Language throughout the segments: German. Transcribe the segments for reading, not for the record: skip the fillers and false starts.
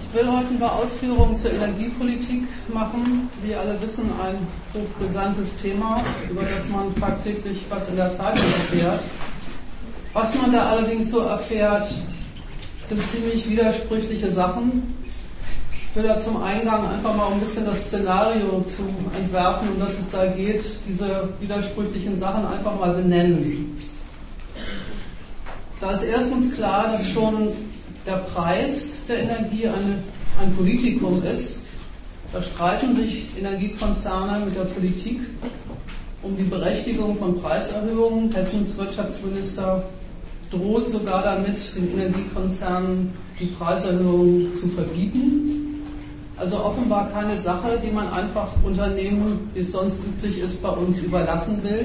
will heute ein paar Ausführungen zur Energiepolitik machen. Wie alle wissen, ein hochbrisantes Thema, über das man tagtäglich was in der Zeitung erfährt. Was man da allerdings so erfährt, sind ziemlich widersprüchliche Sachen. Ich will da zum Eingang einfach mal ein bisschen das Szenario zu entwerfen, um das es da geht, diese widersprüchlichen Sachen einfach mal benennen. Da ist erstens klar, dass schon der Preis der Energie ein Politikum ist. Da streiten sich Energiekonzerne mit der Politik um die Berechtigung von Preiserhöhungen. Hessens Wirtschaftsminister droht sogar damit, den Energiekonzernen die Preiserhöhungen zu verbieten. Also offenbar keine Sache, die man einfach Unternehmen, wie es sonst üblich ist, bei uns überlassen will.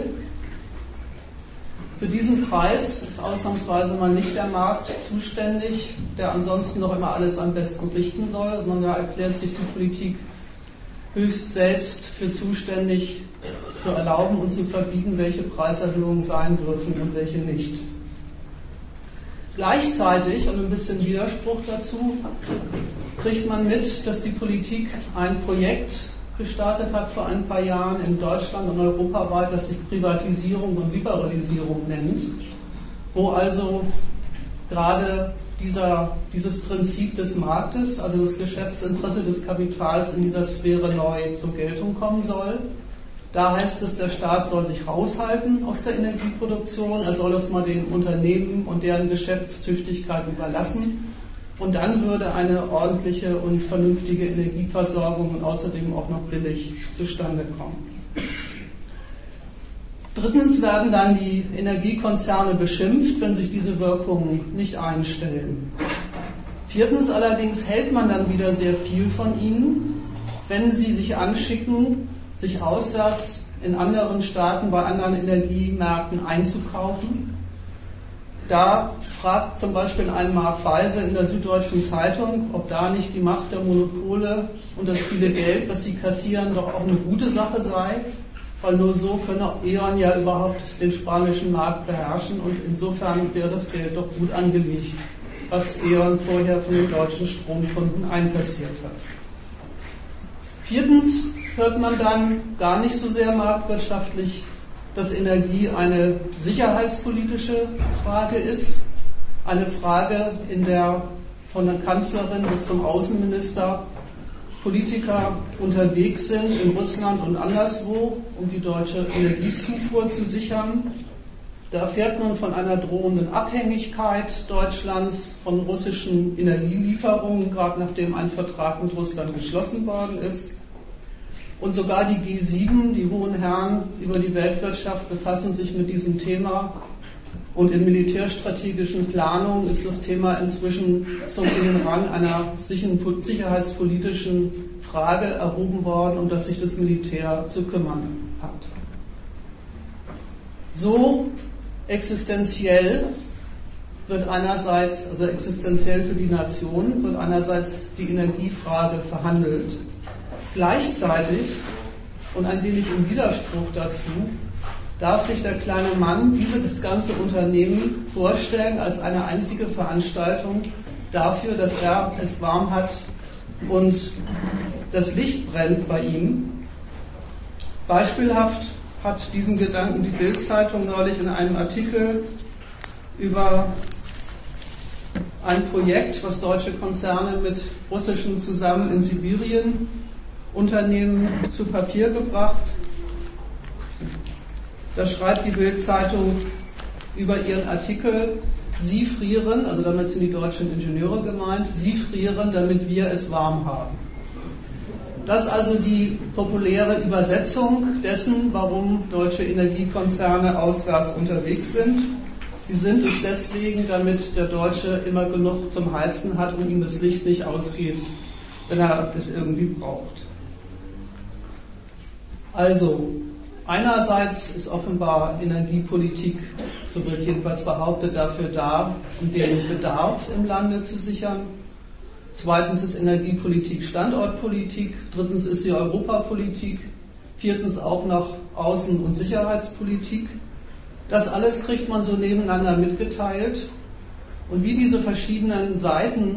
Für diesen Preis ist ausnahmsweise mal nicht der Markt zuständig, der ansonsten doch immer alles am besten richten soll, sondern da erklärt sich die Politik höchst selbst für zuständig, zu erlauben und zu verbieten, welche Preiserhöhungen sein dürfen und welche nicht. Gleichzeitig, und ein bisschen Widerspruch dazu, kriegt man mit, dass die Politik ein Projekt gestartet hat vor ein paar Jahren in Deutschland und europaweit, das sich Privatisierung und Liberalisierung nennt, wo also gerade dieses Prinzip des Marktes, also das Geschäftsinteresse des Kapitals in dieser Sphäre neu zur Geltung kommen soll. Da heißt es, der Staat soll sich raushalten aus der Energieproduktion, er soll es mal den Unternehmen und deren Geschäftstüchtigkeit überlassen. Und dann würde eine ordentliche und vernünftige Energieversorgung und außerdem auch noch billig zustande kommen. Drittens werden dann die Energiekonzerne beschimpft, wenn sich diese Wirkungen nicht einstellen. Viertens allerdings hält man dann wieder sehr viel von ihnen, wenn sie sich anschicken, sich auswärts in anderen Staaten bei anderen Energiemärkten einzukaufen. Da fragt zum Beispiel ein Mark Weise in der Süddeutschen Zeitung, ob da nicht die Macht der Monopole und das viele Geld, was sie kassieren, doch auch eine gute Sache sei, weil nur so könne E.ON ja überhaupt den spanischen Markt beherrschen und insofern wäre das Geld doch gut angelegt, was E.ON vorher von den deutschen Stromkunden einkassiert hat. Viertens hört man dann gar nicht so sehr marktwirtschaftlich, dass Energie eine sicherheitspolitische Frage ist, eine Frage, in der von der Kanzlerin bis zum Außenminister Politiker unterwegs sind in Russland und anderswo, um die deutsche Energiezufuhr zu sichern. Da erfährt man von einer drohenden Abhängigkeit Deutschlands von russischen Energielieferungen, gerade nachdem ein Vertrag mit Russland geschlossen worden ist. Und sogar die G7, die hohen Herren über die Weltwirtschaft, befassen sich mit diesem Thema. Und in militärstrategischen Planungen ist das Thema inzwischen zum Rang einer sicherheitspolitischen Frage erhoben worden, um das sich das Militär zu kümmern hat. So existenziell wird einerseits, also existenziell für die Nation, wird einerseits die Energiefrage verhandelt. Gleichzeitig, und ein wenig im Widerspruch dazu, darf sich der kleine Mann dieses ganze Unternehmen vorstellen als eine einzige Veranstaltung dafür, dass er es warm hat und das Licht brennt bei ihm. Beispielhaft hat diesen Gedanken die Bild-Zeitung neulich in einem Artikel über ein Projekt, was deutsche Konzerne mit russischen zusammen in Sibirien Unternehmen zu Papier gebracht. Da schreibt die Bild-Zeitung über ihren Artikel, Sie frieren, also damit sind die deutschen Ingenieure gemeint, Sie frieren, damit wir es warm haben. Das ist also die populäre Übersetzung dessen, warum deutsche Energiekonzerne auswärts unterwegs sind. Sie sind es deswegen, damit der Deutsche immer genug zum Heizen hat und ihm das Licht nicht ausgeht, wenn er es irgendwie braucht. Also, einerseits ist offenbar Energiepolitik, so wird jedenfalls behauptet, dafür da, um den Bedarf im Lande zu sichern. Zweitens ist Energiepolitik Standortpolitik. Drittens ist sie Europapolitik. Viertens auch noch Außen- und Sicherheitspolitik. Das alles kriegt man so nebeneinander mitgeteilt. Und wie diese verschiedenen Seiten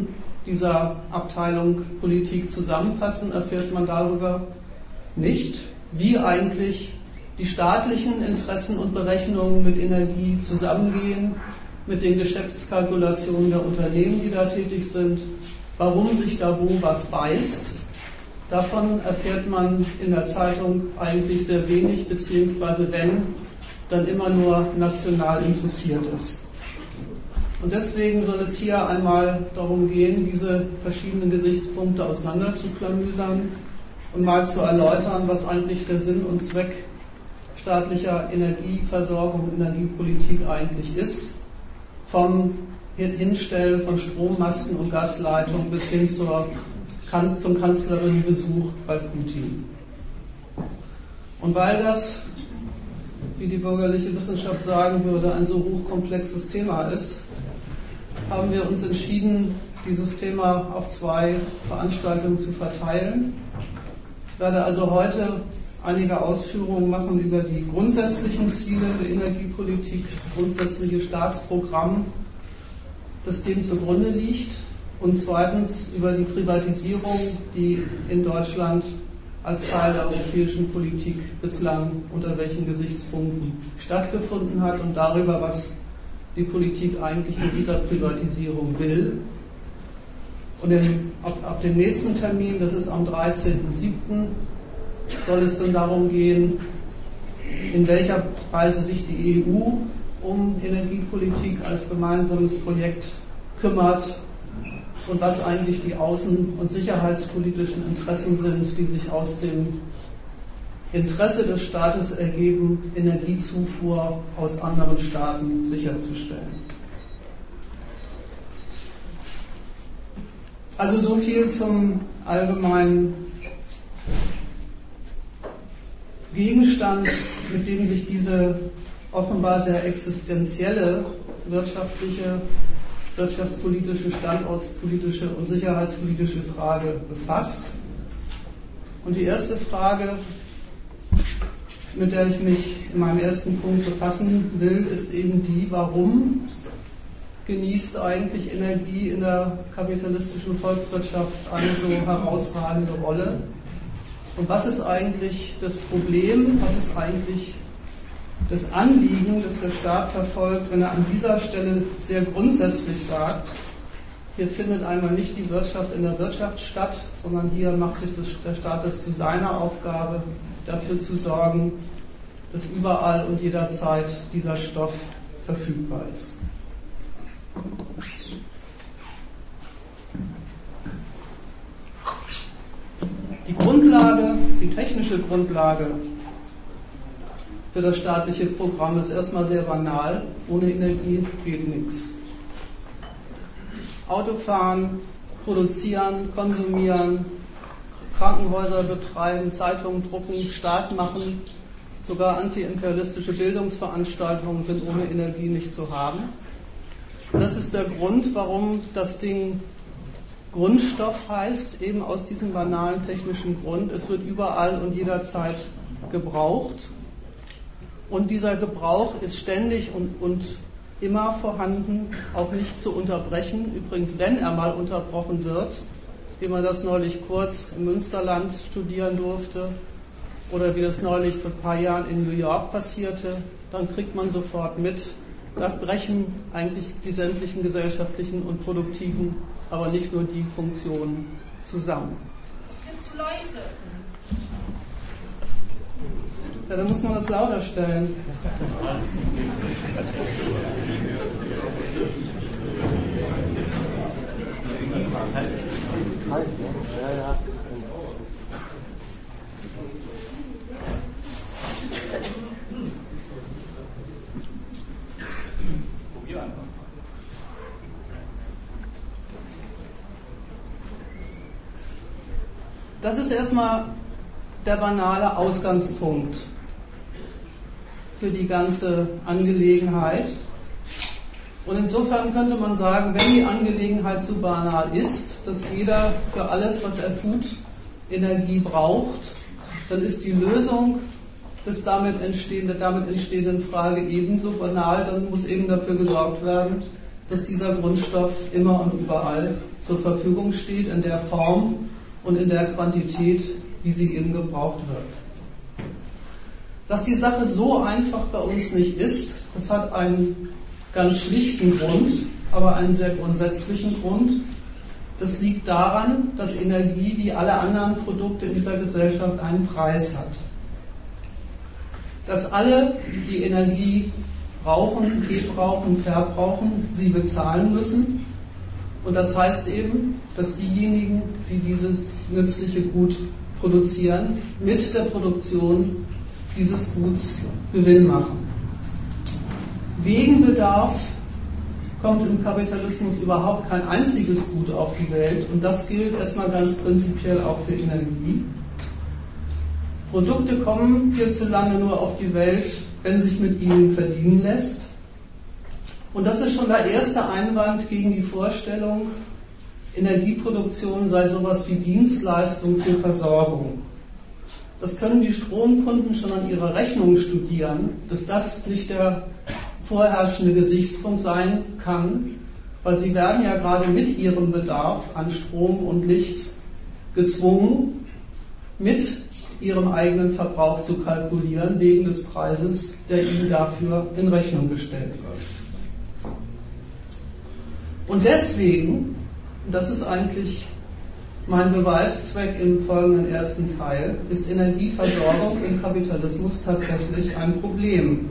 dieser Abteilung Politik zusammenpassen, erfährt man darüber nicht, wie eigentlich die staatlichen Interessen und Berechnungen mit Energie zusammengehen, mit den Geschäftskalkulationen der Unternehmen, die da tätig sind, warum sich da wo was beißt. Davon erfährt man in der Zeitung eigentlich sehr wenig, beziehungsweise wenn, dann immer nur national interessiert ist. Und deswegen soll es hier einmal darum gehen, diese verschiedenen Gesichtspunkte auseinanderzuklamüsern und mal zu erläutern, was eigentlich der Sinn und Zweck staatlicher Energieversorgung, Energiepolitik eigentlich ist. Vom Hinstellen von Strommasten und Gasleitungen bis hin zum Kanzlerinnenbesuch bei Putin. Und weil das, wie die bürgerliche Wissenschaft sagen würde, ein so hochkomplexes Thema ist, haben wir uns entschieden, dieses Thema auf 2 Veranstaltungen zu verteilen. Ich werde also heute einige Ausführungen machen über die grundsätzlichen Ziele der Energiepolitik, das grundsätzliche Staatsprogramm, das dem zugrunde liegt, und zweitens über die Privatisierung, die in Deutschland als Teil der europäischen Politik bislang unter welchen Gesichtspunkten stattgefunden hat und darüber, was die Politik eigentlich mit dieser Privatisierung will. Und ab dem nächsten Termin, das ist am 13.07., soll es dann darum gehen, in welcher Weise sich die EU um Energiepolitik als gemeinsames Projekt kümmert und was eigentlich die außen- und sicherheitspolitischen Interessen sind, die sich aus dem Interesse des Staates ergeben, Energiezufuhr aus anderen Staaten sicherzustellen. Also so viel zum allgemeinen Gegenstand, mit dem sich diese offenbar sehr existenzielle wirtschaftspolitische, standortspolitische und sicherheitspolitische Frage befasst. Und die erste Frage, mit der ich mich in meinem ersten Punkt befassen will, ist eben die, warum genießt eigentlich Energie in der kapitalistischen Volkswirtschaft eine so herausragende Rolle? Und was ist eigentlich das Problem, was ist eigentlich das Anliegen, das der Staat verfolgt, wenn er an dieser Stelle sehr grundsätzlich sagt, hier findet einmal nicht die Wirtschaft in der Wirtschaft statt, sondern hier macht sich der Staat es zu seiner Aufgabe, dafür zu sorgen, dass überall und jederzeit dieser Stoff verfügbar ist. Die technische Grundlage für das staatliche Programm ist erstmal sehr banal. Ohne Energie geht nichts. Autofahren, produzieren, konsumieren, Krankenhäuser betreiben, Zeitungen drucken, Staat machen, sogar antiimperialistische Bildungsveranstaltungen sind ohne Energie nicht zu haben. Und das ist der Grund, warum das Ding Grundstoff heißt, eben aus diesem banalen technischen Grund. Es wird überall und jederzeit gebraucht. Und dieser Gebrauch ist ständig und immer vorhanden, auch nicht zu unterbrechen. Übrigens, wenn er mal unterbrochen wird, wie man das neulich kurz im Münsterland studieren durfte oder wie das neulich vor ein paar Jahren in New York passierte, dann kriegt man sofort mit, da brechen eigentlich die sämtlichen gesellschaftlichen und produktiven, aber nicht nur die Funktionen zusammen. Das wird zu leise. Ja, dann muss man das lauter stellen. Probier einfach. Das ist erstmal der banale Ausgangspunkt für die ganze Angelegenheit. Und insofern könnte man sagen, wenn die Angelegenheit so banal ist, dass jeder für alles, was er tut, Energie braucht, dann ist die Lösung des der damit entstehenden Frage ebenso banal. Dann muss eben dafür gesorgt werden, dass dieser Grundstoff immer und überall zur Verfügung steht, in der Form und in der Quantität, wie sie eben gebraucht wird. Dass die Sache so einfach bei uns nicht ist, das hat einen ganz schlichten Grund, aber einen sehr grundsätzlichen Grund. Das liegt daran, dass Energie wie alle anderen Produkte in dieser Gesellschaft einen Preis hat. Dass alle, die Energie brauchen, gebrauchen, verbrauchen, sie bezahlen müssen. Und das heißt eben, dass diejenigen, die dieses nützliche Gut produzieren, mit der Produktion dieses Guts Gewinn machen. Wegen Bedarf kommt im Kapitalismus überhaupt kein einziges Gut auf die Welt, und das gilt erstmal ganz prinzipiell auch für Energie. Produkte kommen hierzulande nur auf die Welt, wenn sich mit ihnen verdienen lässt. Und das ist schon der erste Einwand gegen die Vorstellung, Energieproduktion sei sowas wie Dienstleistung für Versorgung. Das können die Stromkunden schon an ihrer Rechnung studieren, dass das nicht der vorherrschende Gesichtspunkt sein kann, weil sie werden ja gerade mit ihrem Bedarf an Strom und Licht gezwungen, mit ihrem eigenen Verbrauch zu kalkulieren, wegen des Preises, der ihnen dafür in Rechnung gestellt wird. Und deswegen, und das ist eigentlich mein Beweiszweck im folgenden ersten Teil, ist Energieversorgung im Kapitalismus tatsächlich ein Problem.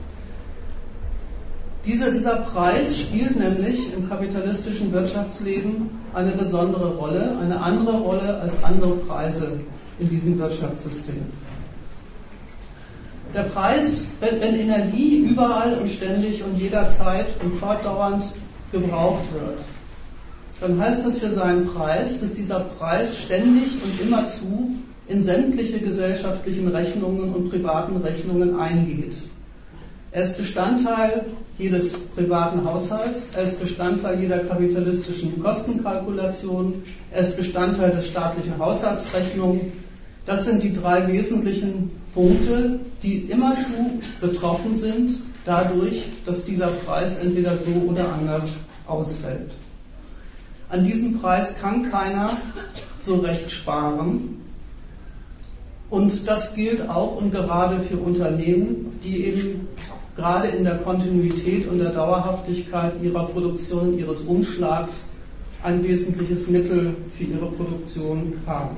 Dieser Preis spielt nämlich im kapitalistischen Wirtschaftsleben eine besondere Rolle, eine andere Rolle als andere Preise in diesem Wirtschaftssystem. Der Preis, wenn Energie überall und ständig und jederzeit und fortdauernd gebraucht wird, dann heißt das für seinen Preis, dass dieser Preis ständig und immerzu in sämtliche gesellschaftlichen Rechnungen und privaten Rechnungen eingeht. Er ist Bestandteil jedes privaten Haushalts, er ist Bestandteil jeder kapitalistischen Kostenkalkulation, er ist Bestandteil der staatlichen Haushaltsrechnung. Das sind die drei wesentlichen Punkte, die immerzu betroffen sind dadurch, dass dieser Preis entweder so oder anders ausfällt. An diesem Preis kann keiner so recht sparen. Und das gilt auch und gerade für Unternehmen, die eben gerade in der Kontinuität und der Dauerhaftigkeit ihrer Produktion, ihres Umschlags ein wesentliches Mittel für ihre Produktion haben.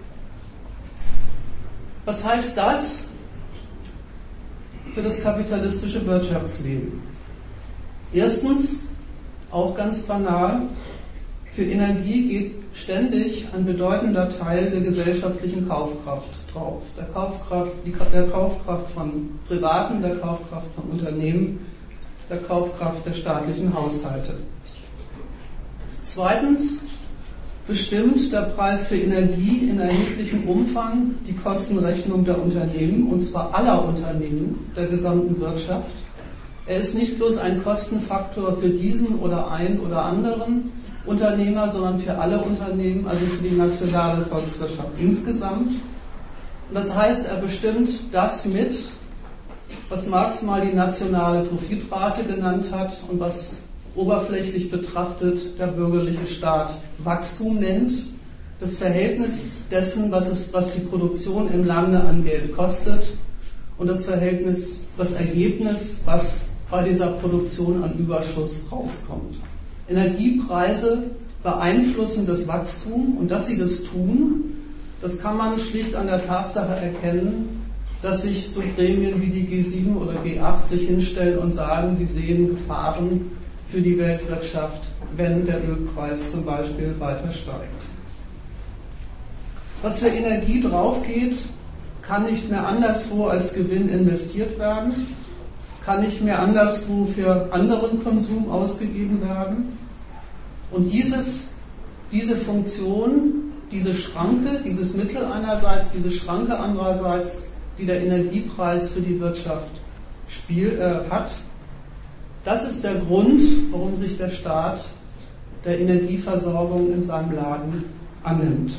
Was heißt das für das kapitalistische Wirtschaftsleben? Erstens, auch ganz banal, für Energie geht ständig ein bedeutender Teil der gesellschaftlichen Kaufkraft drauf. Der Kaufkraft von Privaten, der Kaufkraft von Unternehmen, der Kaufkraft der staatlichen Haushalte. Zweitens bestimmt der Preis für Energie in erheblichem Umfang die Kostenrechnung der Unternehmen, und zwar aller Unternehmen der gesamten Wirtschaft. Er ist nicht bloß ein Kostenfaktor für diesen oder einen oder anderen Unternehmer, sondern für alle Unternehmen, also für die nationale Volkswirtschaft insgesamt. Und das heißt, er bestimmt das mit, was Marx mal die nationale Profitrate genannt hat und was oberflächlich betrachtet der bürgerliche Staat Wachstum nennt. Das Verhältnis dessen, was die Produktion im Lande an Geld kostet, und das Ergebnis, was bei dieser Produktion an Überschuss rauskommt. Energiepreise beeinflussen das Wachstum, und dass sie das tun, das kann man schlicht an der Tatsache erkennen, dass sich so Gremien wie die G7 oder G8 sich hinstellen und sagen, sie sehen Gefahren für die Weltwirtschaft, wenn der Ölpreis zum Beispiel weiter steigt. Was für Energie draufgeht, kann nicht mehr anderswo als Gewinn investiert werden, kann nicht mehr anderswo für anderen Konsum ausgegeben werden. Und diese Funktion, diese Schranke, dieses Mittel einerseits, diese Schranke andererseits, die der Energiepreis für die Wirtschaft hat, das ist der Grund, warum sich der Staat der Energieversorgung in seinem Laden annimmt.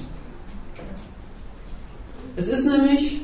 Es ist nämlich,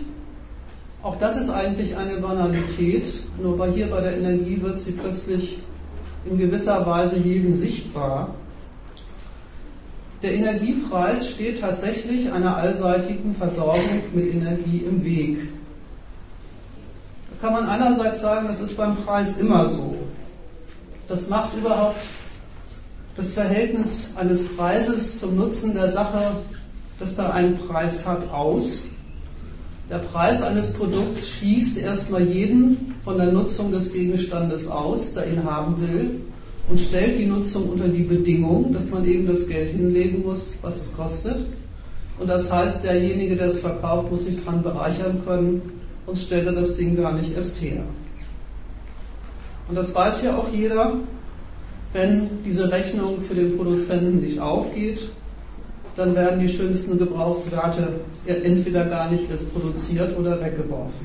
auch das ist eigentlich eine Banalität, nur hier bei der Energie wird sie plötzlich in gewisser Weise jedem sichtbar. Der Energiepreis steht tatsächlich einer allseitigen Versorgung mit Energie im Weg. Da kann man einerseits sagen, das ist beim Preis immer so. Das macht überhaupt das Verhältnis eines Preises zum Nutzen der Sache, das da einen Preis hat, aus. Der Preis eines Produkts schließt erstmal jeden von der Nutzung des Gegenstandes aus, der ihn haben will, und stellt die Nutzung unter die Bedingung, dass man eben das Geld hinlegen muss, was es kostet. Und das heißt, derjenige, der es verkauft, muss sich daran bereichern können, sonst stellt er das Ding gar nicht erst her. Und das weiß ja auch jeder, wenn diese Rechnung für den Produzenten nicht aufgeht, dann werden die schönsten Gebrauchswerte entweder gar nicht erst produziert oder weggeworfen.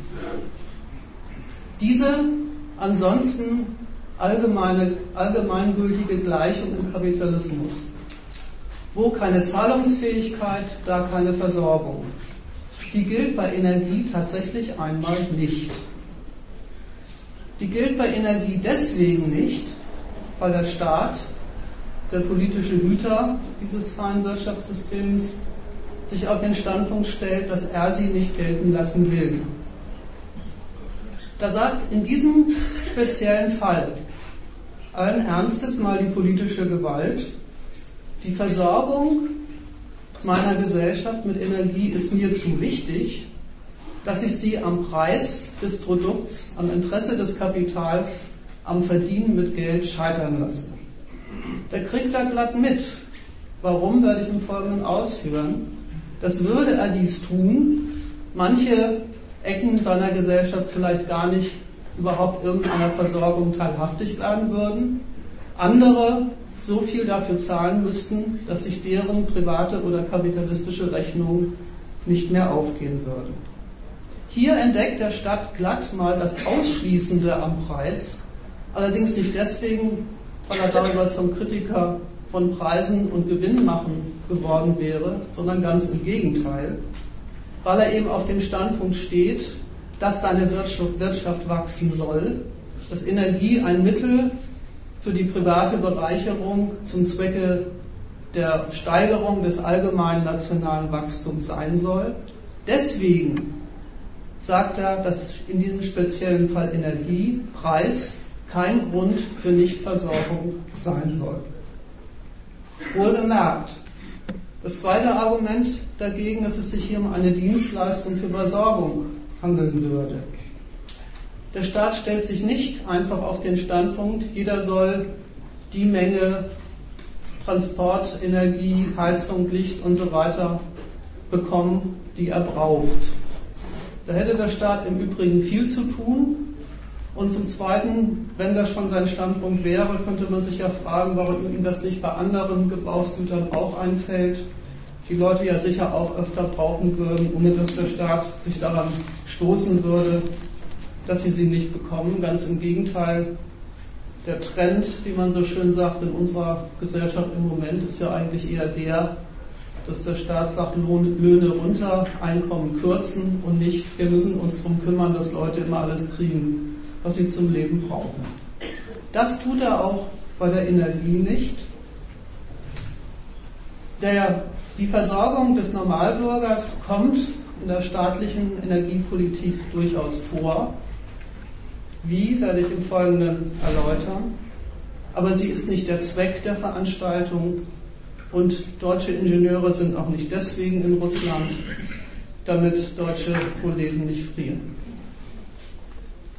Diese ansonsten allgemeingültige Gleichung im Kapitalismus, wo keine Zahlungsfähigkeit, da keine Versorgung, die gilt bei Energie tatsächlich einmal nicht. Die gilt bei Energie deswegen nicht, weil der Staat, der politische Hüter dieses freien Wirtschaftssystems, sich auf den Standpunkt stellt, dass er sie nicht gelten lassen will. Da sagt in diesem speziellen Fall allen Ernstes mal die politische Gewalt, die Versorgung meiner Gesellschaft mit Energie ist mir zu wichtig, dass ich sie am Preis des Produkts, am Interesse des Kapitals, am Verdienen mit Geld scheitern lasse. Der kriegt da glatt mit. Warum, werde ich im Folgenden ausführen. Das würde er dies tun, manche Ecken seiner Gesellschaft vielleicht gar nicht überhaupt irgendeiner Versorgung teilhaftig werden würden, andere so viel dafür zahlen müssten, dass sich deren private oder kapitalistische Rechnung nicht mehr aufgehen würde. Hier entdeckt der Staat glatt mal das Ausschließende am Preis, allerdings nicht deswegen, weil er darüber zum Kritiker von Preisen und Gewinnmachen geworden wäre, sondern ganz im Gegenteil, weil er eben auf dem Standpunkt steht, dass seine Wirtschaft wachsen soll, dass Energie ein Mittel für die private Bereicherung zum Zwecke der Steigerung des allgemeinen nationalen Wachstums sein soll. Deswegen sagt er, dass in diesem speziellen Fall Energiepreis kein Grund für Nichtversorgung sein soll. Wohlgemerkt, das zweite Argument dagegen, dass es sich hier um eine Dienstleistung für Versorgung handeln würde. Der Staat stellt sich nicht einfach auf den Standpunkt, jeder soll die Menge Transport, Energie, Heizung, Licht und so weiter bekommen, die er braucht. Da hätte der Staat im Übrigen viel zu tun. Und zum Zweiten, wenn das schon sein Standpunkt wäre, könnte man sich ja fragen, warum ihm das nicht bei anderen Gebrauchsgütern auch einfällt, die Leute ja sicher auch öfter brauchen würden, ohne dass der Staat sich daran stoßen würde, dass sie nicht bekommen. Ganz im Gegenteil, der Trend, wie man so schön sagt, in unserer Gesellschaft im Moment ist ja eigentlich eher der, dass der Staat sagt, Löhne runter, Einkommen kürzen und nicht, wir müssen uns darum kümmern, dass Leute immer alles kriegen, was sie zum Leben brauchen. Das tut er auch bei der Energie nicht. Die Versorgung des Normalbürgers kommt in der staatlichen Energiepolitik durchaus vor. Wie, werde ich im Folgenden erläutern. Aber sie ist nicht der Zweck der Veranstaltung und deutsche Ingenieure sind auch nicht deswegen in Russland, damit deutsche Proleten nicht frieren.